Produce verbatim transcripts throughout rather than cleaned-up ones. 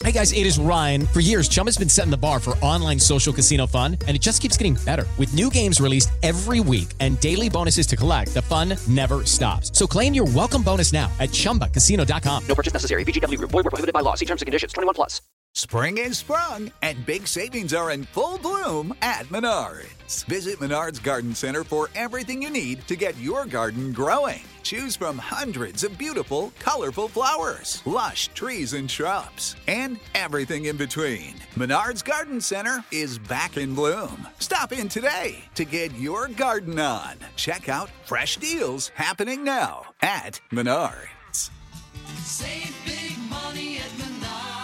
Hey guys, it is Ryan. For years, Chumba's been setting the bar for online social casino fun, and it just keeps getting better. With new games released every week and daily bonuses to collect, the fun never stops. So claim your welcome bonus now at chumba casino dot com. No purchase necessary. V G W Group. Void where prohibited by law. See terms and conditions. twenty-one plus. Spring is sprung, and big savings are in full bloom at Menards. Visit Menards Garden Center for everything you need to get your garden growing. Choose from hundreds of beautiful, colorful flowers, lush trees and shrubs, and everything in between. Menards Garden Center is back in bloom. Stop in today to get your garden on. Check out fresh deals happening now at Menards. Save big money at Menards.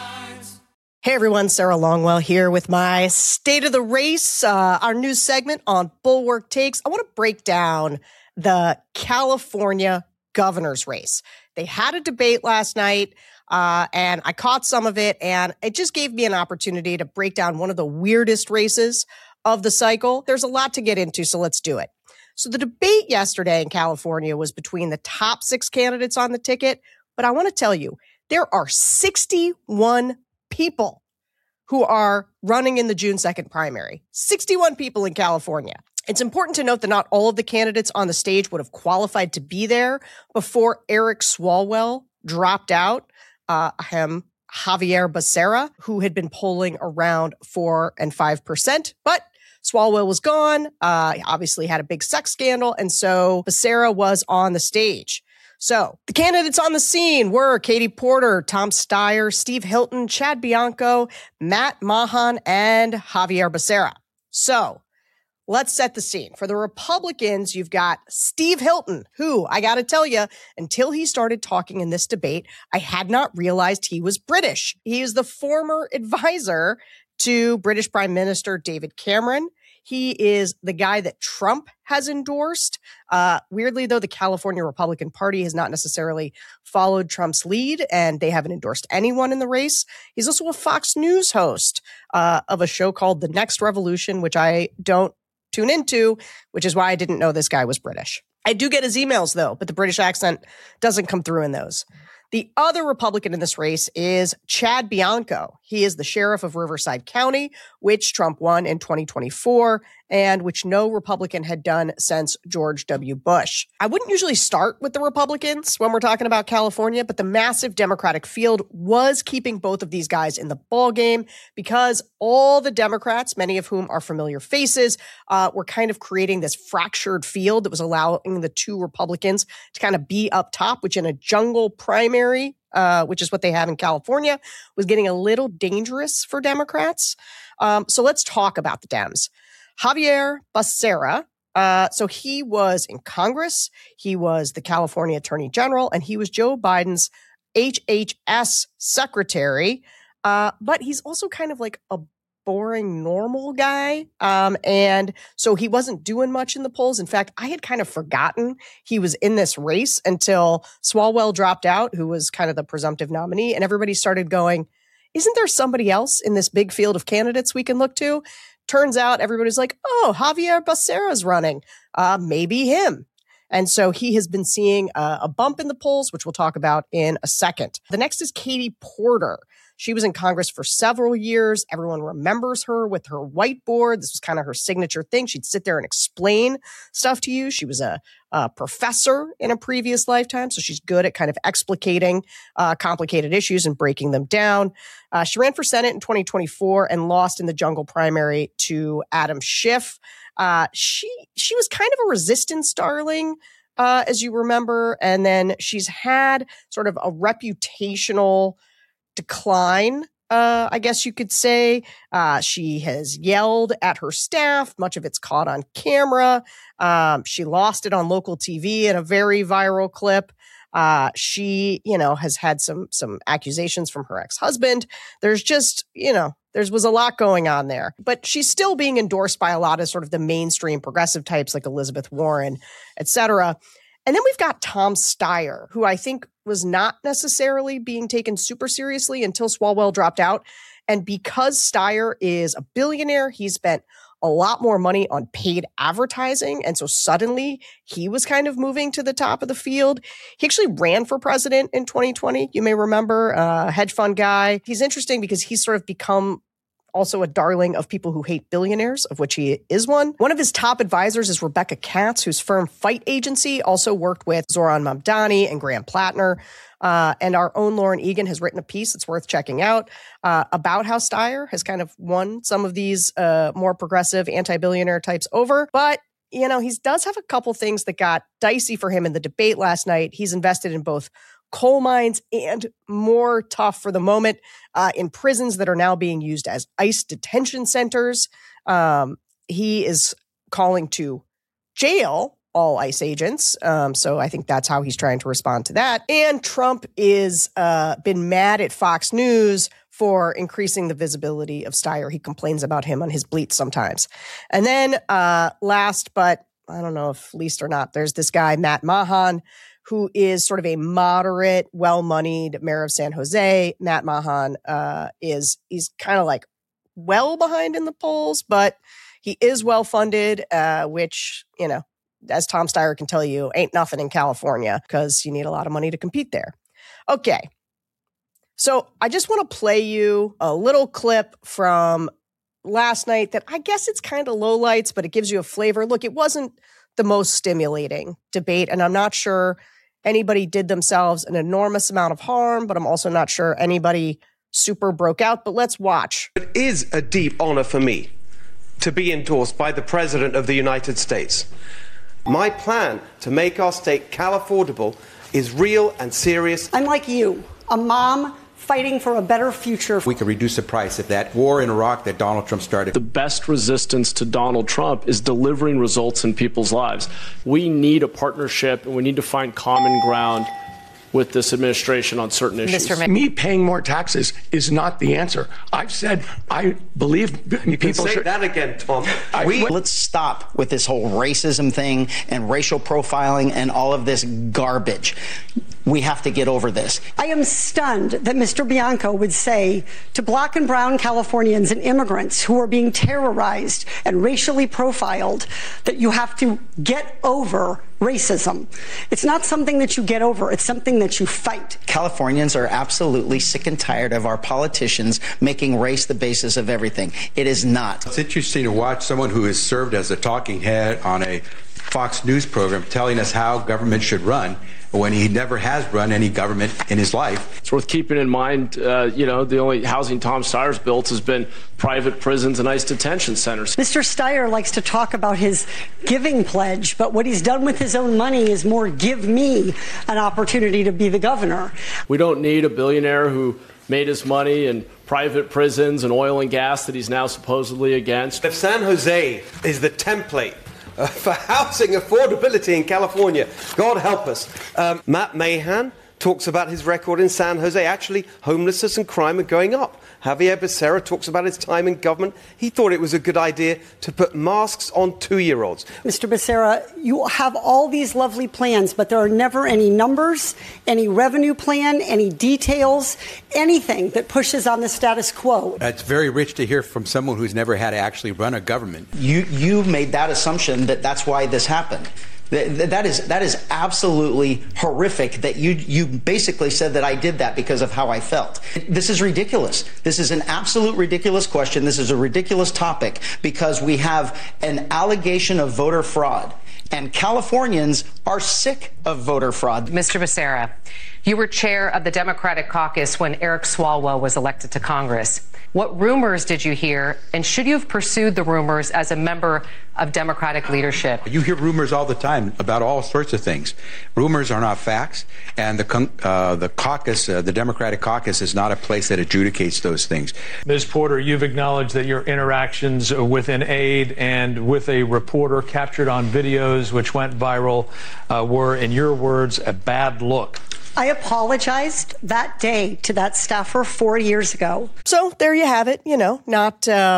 Hey everyone, Sarah Longwell here with my State of the Race, uh, our news segment on Bulwark Takes. I want to break down the California governor's race. They had a debate last night, uh, and I caught some of it, and it just gave me an opportunity to break down one of the weirdest races of the cycle. There's a lot to get into, so let's do it. So the debate yesterday in California was between the top six candidates on the ticket, but I want to tell you, there are sixty-one people who are running in the June second primary. sixty-one people in California. It's important to note that not all of the candidates on the stage would have qualified to be there before Eric Swalwell dropped out. Uh, him, Javier Becerra, who had been polling around four and five percent, but Swalwell was gone. Uh, he obviously had a big sex scandal, and so Becerra was on the stage. So the candidates on the scene were Katie Porter, Tom Steyer, Steve Hilton, Chad Bianco, Matt Mahan, and Javier Becerra. So let's set the scene. For the Republicans, you've got Steve Hilton, who, I got to tell you, until he started talking in this debate, I had not realized he was British. He is the former advisor to British Prime Minister David Cameron. He is the guy that Trump has endorsed. Uh, weirdly, though, the California Republican Party has not necessarily followed Trump's lead, and they haven't endorsed anyone in the race. He's also a Fox News host uh, of a show called The Next Revolution, which I don't tune into, which is why I didn't know this guy was British. I do get his emails, though, but the British accent doesn't come through in those. The other Republican in this race is Chad Bianco. He is the sheriff of Riverside County, which Trump won in twenty twenty-four, and which no Republican had done since George W. Bush. I wouldn't usually start with the Republicans when we're talking about California, but the massive Democratic field was keeping both of these guys in the ballgame because all the Democrats, many of whom are familiar faces, uh, were kind of creating this fractured field that was allowing the two Republicans to kind of be up top, which in a jungle primary, uh, which is what they have in California, was getting a little dangerous for Democrats. Um, so let's talk about the Dems. Javier Becerra, uh, so he was in Congress, he was the California Attorney General, and he was Joe Biden's H H S secretary, uh, but he's also kind of like a boring, normal guy. Um, and so he wasn't doing much in the polls. In fact, I had kind of forgotten he was in this race until Swalwell dropped out, who was kind of the presumptive nominee. And everybody started going, isn't there somebody else in this big field of candidates we can look to? Turns out everybody's like, oh, Javier Becerra's running. Uh, maybe him. And so he has been seeing a, a bump in the polls, which we'll talk about in a second. The next is Katie Porter. She was in Congress for several years. Everyone remembers her with her whiteboard. This was kind of her signature thing. She'd sit there and explain stuff to you. She was a, a professor in a previous lifetime, so she's good at kind of explicating uh, complicated issues and breaking them down. Uh, she ran for Senate in twenty twenty-four and lost in the jungle primary to Adam Schiff. Uh, she she was kind of a resistance darling, uh, as you remember, and then she's had sort of a reputational decline, uh, I guess you could say. Uh, she has yelled at her staff. Much of it's caught on camera. Um, she lost it on local T V in a very viral clip. Uh, she, you know, has had some some accusations from her ex-husband. There's just, you know, there was a lot going on there. But she's still being endorsed by a lot of sort of the mainstream progressive types like Elizabeth Warren, et cetera. And then we've got Tom Steyer, who I think was not necessarily being taken super seriously until Swalwell dropped out. And because Steyer is a billionaire, he spent a lot more money on paid advertising. And so suddenly he was kind of moving to the top of the field. He actually ran for president in twenty twenty. You may remember, a uh, hedge fund guy. He's interesting because he's sort of become also a darling of people who hate billionaires, of which he is one. One of his top advisors is Rebecca Katz, whose firm Fight Agency also worked with Zoran Mamdani and Graham Plattner. Uh, and our own Lauren Egan has written a piece that's worth checking out uh, about how Steyer has kind of won some of these uh, more progressive anti-billionaire types over. But, you know, he does have a couple things that got dicey for him in the debate last night. He's invested in both coal mines and, more tough for the moment, uh, in prisons that are now being used as ICE detention centers. Um, he is calling to jail all ICE agents. Um, so I think that's how he's trying to respond to that. And Trump is uh, been mad at Fox News for increasing the visibility of Steyer. He complains about him on his bleats sometimes. And then uh, last, but I don't know if least or not, there's this guy, Matt Mahan, who is sort of a moderate, well-moneyed mayor of San Jose. Matt Mahan uh, is, he's kind of like well behind in the polls, but he is well-funded, uh, which, you know, as Tom Steyer can tell you, ain't nothing in California because you need a lot of money to compete there. Okay. So I just want to play you a little clip from last night that I guess it's kind of lowlights, but it gives you a flavor. Look, it wasn't the most stimulating debate, and I'm not sure anybody did themselves an enormous amount of harm, but I'm also not sure anybody super broke out. But let's watch. It is a deep honor for me to be endorsed by the President of the United States. My plan to make our state Cal-affordable is real and serious. I'm like you, a mom fighting for a better future. We could reduce the price of that war in Iraq that Donald Trump started. The best resistance to Donald Trump is delivering results in people's lives. We need a partnership, and we need to find common ground with this administration on certain issues. Mister Me paying more taxes is not the answer. I've said I believe you people can say should. that again, Tom. I, we, let's stop with this whole racism thing and racial profiling and all of this garbage. We have to get over this. I am stunned that Mister Bianco would say to black and brown Californians and immigrants who are being terrorized and racially profiled that you have to get over racism. It's not something that you get over. It's something that you fight. Californians are absolutely sick and tired of our politicians making race the basis of everything. It is not. It's interesting to watch someone who has served as a talking head on a Fox News program telling us how government should run when he never has run any government in his life. It's worth keeping in mind, uh, you know, the only housing Tom Steyer's built has been private prisons and ICE detention centers. Mister Steyer likes to talk about his giving pledge, but what he's done with his own money is more give me an opportunity to be the governor. We don't need a billionaire who made his money in private prisons and oil and gas that he's now supposedly against. If San Jose is the template Uh, for housing affordability in California, God help us. Um, Matt Mahan talks about his record in San Jose. Actually, homelessness and crime are going up. Javier Becerra talks about his time in government. He thought it was a good idea to put masks on two-year-olds. Mister Becerra, you have all these lovely plans, but there are never any numbers, any revenue plan, any details, anything that pushes on the status quo. It's very rich to hear from someone who's never had to actually run a government. You you made that assumption that that's why this happened. That is that is absolutely horrific that you you basically said that I did that because of how I felt. This is ridiculous. This is an absolute ridiculous question. This is a ridiculous topic because we have an allegation of voter fraud. And Californians are sick of voter fraud. Mister Becerra, you were chair of the Democratic caucus when Eric Swalwell was elected to Congress. What rumors did you hear, and should you have pursued the rumors as a member of Democratic leadership? You hear rumors all the time about all sorts of things. Rumors are not facts, and the uh, the caucus, uh, the Democratic caucus, is not a place that adjudicates those things. Miz Porter, you've acknowledged that your interactions with an aide and with a reporter captured on videos which went viral uh, were, in your words, a bad look. I apologized that day to that staffer four years ago. So there you have it. You know, not um,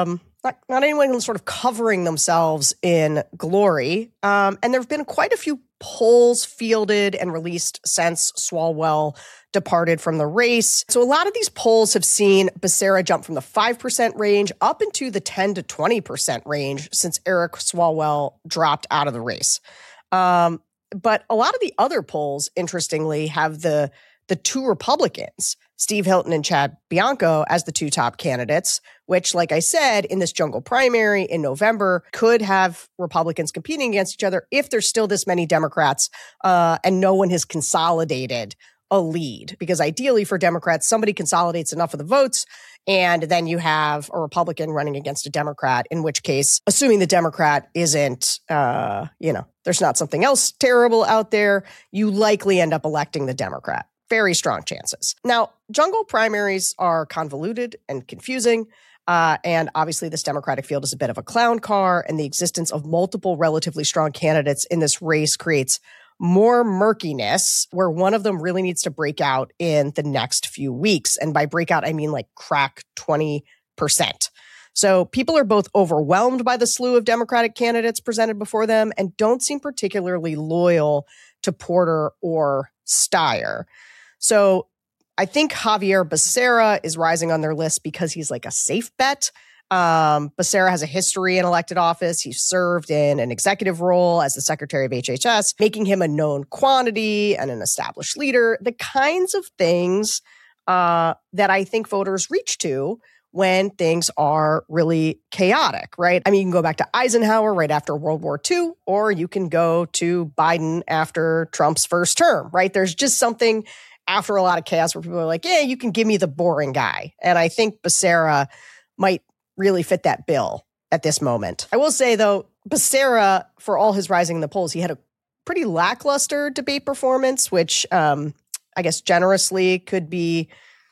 not, not anyone who's sort of covering themselves in glory. Um, and there have been quite a few polls fielded and released since Swalwell departed from the race. So a lot of these polls have seen Becerra jump from the five percent range up into the ten to twenty percent range since Eric Swalwell dropped out of the race. Um, but a lot of the other polls, interestingly, have the the two Republicans, Steve Hilton and Chad Bianco, as the two top candidates, which, like I said, in this jungle primary in November, could have Republicans competing against each other if there's still this many Democrats uh, and no one has consolidated a lead. Because ideally for Democrats, somebody consolidates enough of the votes and then you have a Republican running against a Democrat, in which case, assuming the Democrat isn't, uh, you know, there's not something else terrible out there, you likely end up electing the Democrat. Very strong chances. Now, jungle primaries are convoluted and confusing. Uh, and obviously, this Democratic field is a bit of a clown car, and the existence of multiple relatively strong candidates in this race creates more murkiness, where one of them really needs to break out in the next few weeks. And by breakout, I mean like crack twenty percent. So people are both overwhelmed by the slew of Democratic candidates presented before them and don't seem particularly loyal to Porter or Steyer. So I think Javier Becerra is rising on their list because he's like a safe bet. Um, Becerra has a history in elected office. He served in an executive role as the Secretary of H H S, making him a known quantity and an established leader. The kinds of things uh, that I think voters reach to when things are really chaotic, right? I mean, you can go back to Eisenhower right after World War Two, or you can go to Biden after Trump's first term, right? There's just something after a lot of chaos where people are like, yeah, you can give me the boring guy. And I think Becerra might really fit that bill at this moment. I will say, though, Becerra, for all his rising in the polls, he had a pretty lackluster debate performance, which um, I guess generously could be,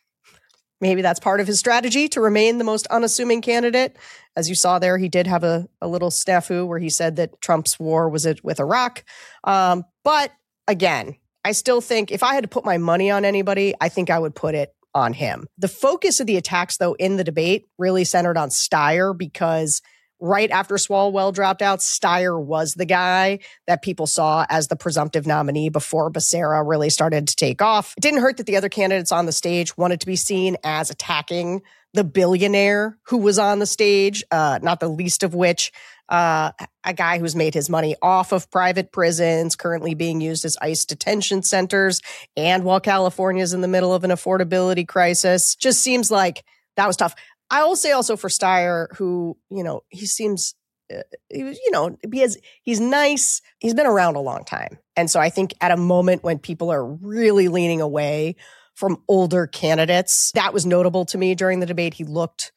maybe that's part of his strategy to remain the most unassuming candidate. As you saw there, he did have a, a little snafu where he said that Trump's war was it with Iraq. Um, but again, I still think if I had to put my money on anybody, I think I would put it on him. The focus of the attacks, though, in the debate really centered on Steyer because right after Swalwell dropped out, Steyer was the guy that people saw as the presumptive nominee before Becerra really started to take off. It didn't hurt that the other candidates on the stage wanted to be seen as attacking the billionaire who was on the stage, uh, not the least of which uh, a guy who's made his money off of private prisons, currently being used as ICE detention centers, and while California's in the middle of an affordability crisis. Just seems like that was tough. I will say also for Steyer, who, you know, he seems, uh, he was, you know, because he's nice. He's been around a long time. And so I think at a moment when people are really leaning away from older candidates, that was notable to me during the debate. He looked,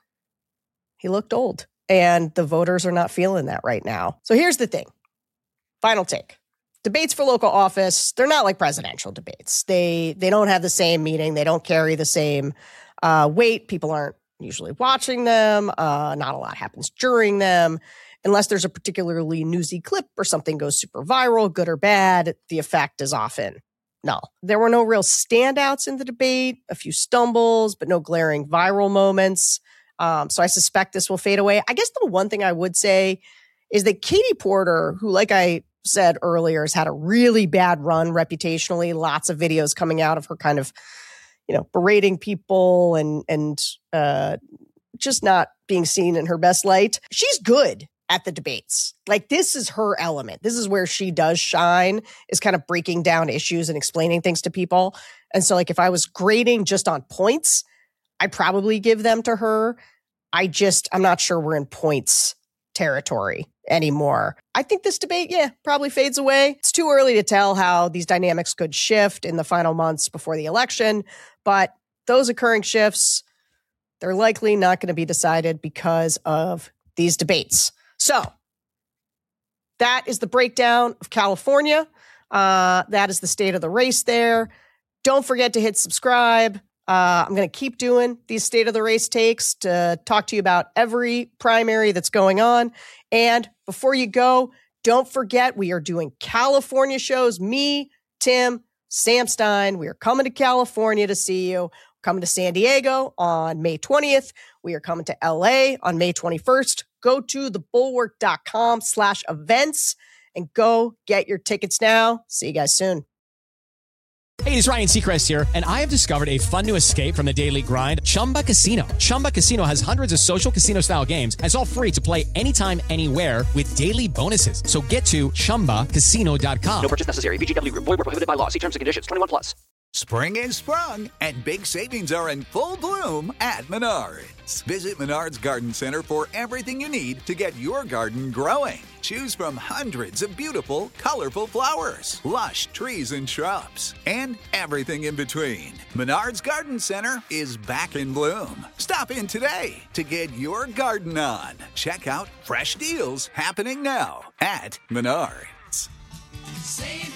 he looked old. And the voters are not feeling that right now. So here's the thing. Final take. Debates for local office, they're not like presidential debates. They they don't have the same meaning. They don't carry the same uh, weight. People aren't usually watching them. Uh, not a lot happens during them. Unless there's a particularly newsy clip or something goes super viral, good or bad, the effect is often null. There were no real standouts in the debate, a few stumbles, but no glaring viral moments. Um, so I suspect this will fade away. I guess the one thing I would say is that Katie Porter, who, like I said earlier, has had a really bad run reputationally, lots of videos coming out of her kind of, you know, berating people and, and uh, just not being seen in her best light. She's good at the debates. Like, this is her element. This is where she does shine, is kind of breaking down issues and explaining things to people. And so, like, if I was grading just on points, I'd probably give them to her. I just, I'm not sure we're in points territory anymore. I think this debate, yeah, probably fades away. It's too early to tell how these dynamics could shift in the final months before the election, but those occurring shifts, they're likely not going to be decided because of these debates. So that is the breakdown of California. Uh, that is the state of the race there. Don't forget to hit subscribe. Uh, I'm going to keep doing these state of the race takes to talk to you about every primary that's going on. And before you go, don't forget we are doing California shows. Me, Tim, Sam Stein. We are coming to California to see you. coming to San Diego on May twentieth. We are coming to L A on May twenty-first. Go to thebulwark.com slash events and go get your tickets now. See you guys soon. Hey, it's Ryan Seacrest here, and I have discovered a fun new escape from the daily grind, Chumba Casino. Chumba Casino has hundreds of social casino-style games, and it's all free to play anytime, anywhere with daily bonuses. So get to chumba casino dot com. No purchase necessary. V G W Group. Void where prohibited by law. See terms and conditions. twenty-one plus. Spring is sprung, and big savings are in full bloom at Menards. Visit Menards Garden Center for everything you need to get your garden growing. Choose from hundreds of beautiful, colorful flowers, lush trees and shrubs, and everything in between. Menards Garden Center is back in bloom. Stop in today to get your garden on. Check out fresh deals happening now at Menards. Save